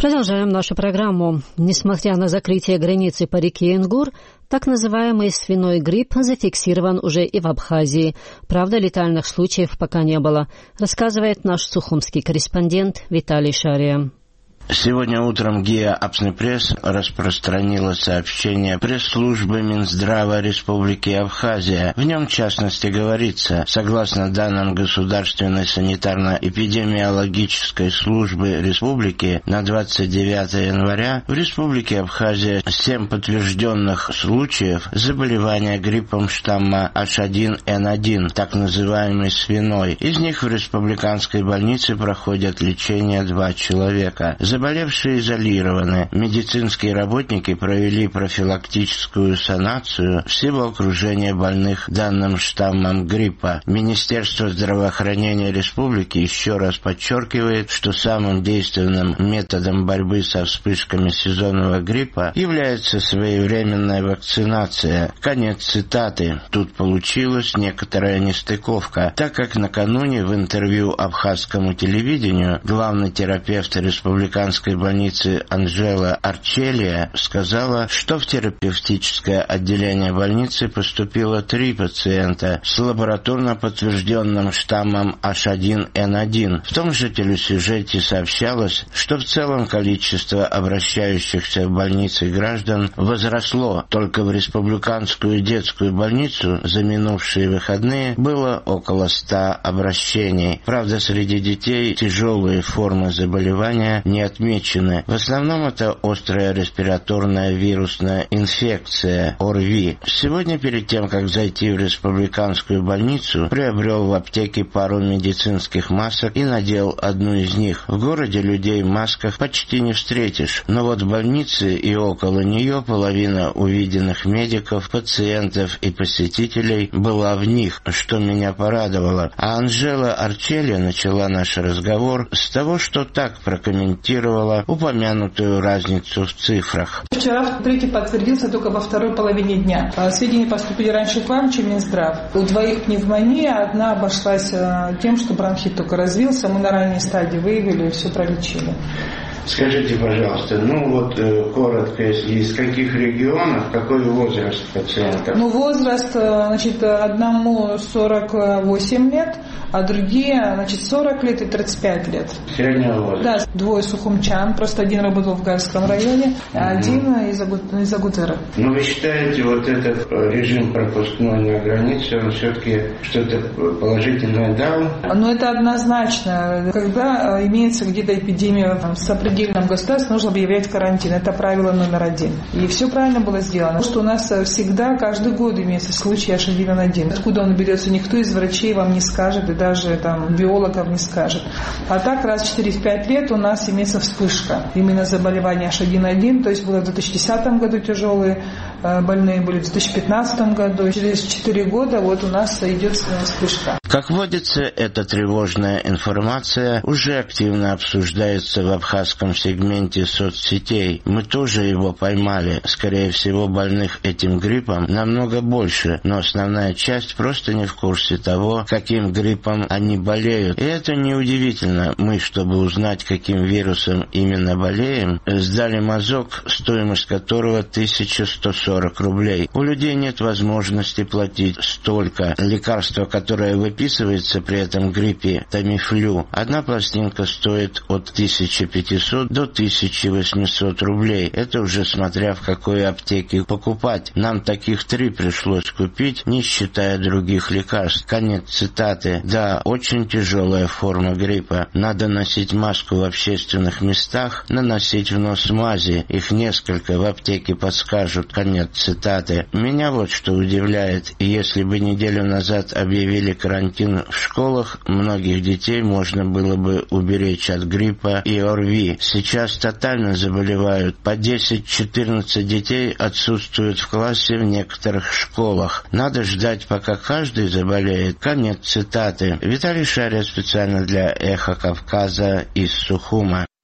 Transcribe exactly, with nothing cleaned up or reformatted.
Продолжаем нашу программу. Несмотря на закрытие границы по реке Ингур, так называемый свиной грипп зафиксирован уже и в Абхазии. Правда, летальных случаев пока не было, рассказывает наш сухумский корреспондент Виталий Шария. Сегодня утром ГИА «Апснепресс» распространило сообщение пресс-службы Минздрава Республики Абхазия. В нем, в частности, говорится, согласно данным Государственной санитарно-эпидемиологической службы республики, на двадцать девятое января в Республике Абхазия семь подтвержденных случаев заболевания гриппом штамма эйч один эн один, так называемый свиной. Из них в республиканской больнице проходят лечение два человека. Заболевшие изолированы. Медицинские работники провели профилактическую санацию всего окружения больных данным штаммом гриппа. Министерство здравоохранения республики еще раз подчеркивает, что самым действенным методом борьбы со вспышками сезонного гриппа является своевременная вакцинация. Конец цитаты. Тут получилась некоторая нестыковка, так как накануне в интервью абхазскому телевидению главный терапевт республиканской больницы Анжела Арчелия сказала, что в терапевтическое отделение больницы поступило три пациента с лабораторно подтвержденным штаммом эйч один эн один. В том же телесюжете сообщалось, что в целом количество обращающихся в больницы граждан возросло. Только в республиканскую детскую больницу за минувшие выходные было около ста обращений. Правда, среди детей тяжелые формы заболевания не отмечены. В основном это острая респираторная вирусная инфекция ОРВИ. Сегодня, перед тем, как зайти в республиканскую больницу, приобрел в аптеке пару медицинских масок и надел одну из них. В городе людей в масках почти не встретишь, но вот в больнице и около нее половина увиденных медиков, пациентов и посетителей была в них, что меня порадовало. А Анжела Арчелия начала наш разговор с того, что так прокомментировала упомянутую разницу в цифрах. Вчера третий подтвердился только во второй половине дня. Сведения поступили раньше к вам, чем Минздрав. У двоих пневмония, одна обошлась тем, что бронхит только развился, мы на ранней стадии выявили и все пролечили. Скажите, пожалуйста, ну вот э, коротко, если из каких регионов, какой возраст пациентов? Ну, возраст, значит, одному сорок восемь лет, а другие, значит, сорок лет и тридцать пять лет. Среднего возраста? Да, двое сухумчан, просто один работал в Гальском районе, а mm-hmm. один из, из Агутыра. Ну, вы считаете, вот этот режим пропускной на границе, он все-таки что-то положительное дал? Ну, это однозначно. Когда имеется где-то эпидемия там, с определенным отдельном государстве, нужно объявлять карантин. Это правило номер один. И все правильно было сделано. Потому что у нас всегда, каждый год имеется случай эйч один эн один. Откуда он берется, никто из врачей вам не скажет, и даже там биологов не скажет. А так, раз в четыре-пять лет у нас имеется вспышка. Именно заболевания эйч один эн один, то есть было в две тысячи десятом году тяжелые больные были, в две тысячи пятнадцатом году. Через четыре года вот у нас идет вспышка. Как водится, эта тревожная информация уже активно обсуждается в абхазском сегменте соцсетей. Мы тоже его поймали. Скорее всего, больных этим гриппом намного больше, но основная часть просто не в курсе того, каким гриппом они болеют. И это неудивительно. Мы, чтобы узнать, каким вирусом именно болеем, сдали мазок, стоимость которого тысяча сто сорок рублей. У людей нет возможности платить столько. Лекарство, которое выписывается при этом гриппе, Тамифлю, одна пластинка стоит от тысячи пятисот до тысячи восьмисот рублей. Это уже смотря в какой аптеке покупать. Нам таких три пришлось купить, не считая других лекарств. Конец цитаты. Да, очень тяжелая форма гриппа. Надо носить маску в общественных местах, наносить в нос мази. Их несколько, в аптеке подскажут. Конец цитаты. Меня вот что удивляет. Если бы неделю назад объявили карантин в школах, многих детей можно было бы уберечь от гриппа и ОРВИ. Сейчас тотально заболевают. По десять-четырнадцать детей отсутствуют в классе в некоторых школах. Надо ждать, пока каждый заболеет. Конец цитаты. Виталий Шария специально для Эхо Кавказа из Сухума.